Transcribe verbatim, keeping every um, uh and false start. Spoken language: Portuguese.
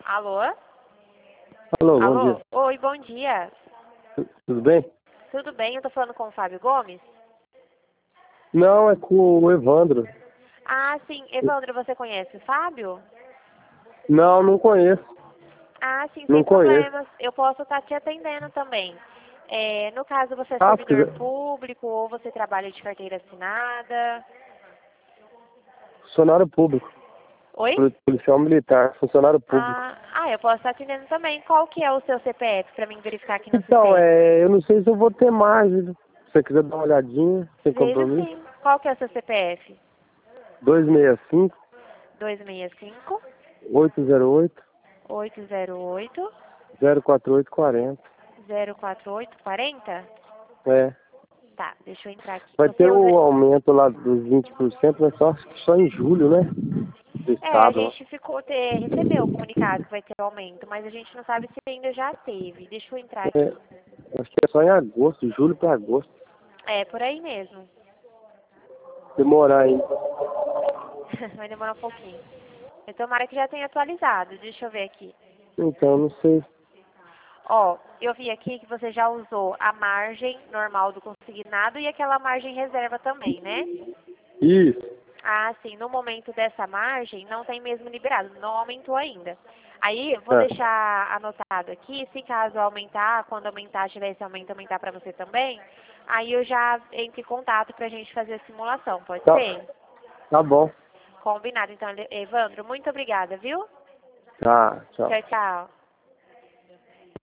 Alô? Alô, bom Alô? dia. Oi, bom dia. Tu- Tudo bem? Tudo bem? Eu tô falando com o Fábio Gomes? Não, é com o Evandro. Ah, sim. Evandro, você conhece o Fábio? Não, não conheço. Ah, sim, sem Não conheço. problemas. Eu posso estar te atendendo também. É, no caso, você é Ah, se servidor quiser. público ou você trabalha de carteira assinada? Funcionário público. Oi? Poli- Policial militar, funcionário público. Ah, ah, eu posso estar atendendo também. Qual que é o seu C P F para mim verificar aqui no Então, sistema? é, eu não sei se eu vou ter margem. Se você quiser dar uma olhadinha, sem Veja compromisso. sim. Qual que é o seu C P F? dois seis cinco, dois seis cinco, oito zero oito, oito zero oito, zero quatro oito quatro zero. zero quatro oito quatro zero. É. Tá, deixa eu entrar aqui. Vai Você ter usa... o aumento lá dos vinte por cento, mas só, acho que só em julho, né? Do É, a estado, ó. gente ficou, te- recebeu o comunicado que vai ter aumento, mas a gente não sabe se ainda já teve. Deixa eu entrar É, aqui. acho que é só em agosto, julho para agosto. É, por aí mesmo. Demorar ainda. Vai demorar um pouquinho. Eu tomara que já tenha atualizado. Deixa eu ver aqui. Então, não sei. Ó, eu vi aqui que você já usou a margem normal do consignado e aquela margem reserva também, né? Isso. Ah, sim. No momento dessa margem, não tem mesmo liberado. Não aumentou ainda. Aí, eu vou É. deixar anotado aqui, se caso aumentar, quando aumentar, tiver esse aumento, aumentar para você também, aí eu já entro em contato pra gente fazer a simulação, pode Tá, ser? tá bom. Combinado. Então, Evandro, muito obrigada, viu? Tá, tchau. Tchau, tchau.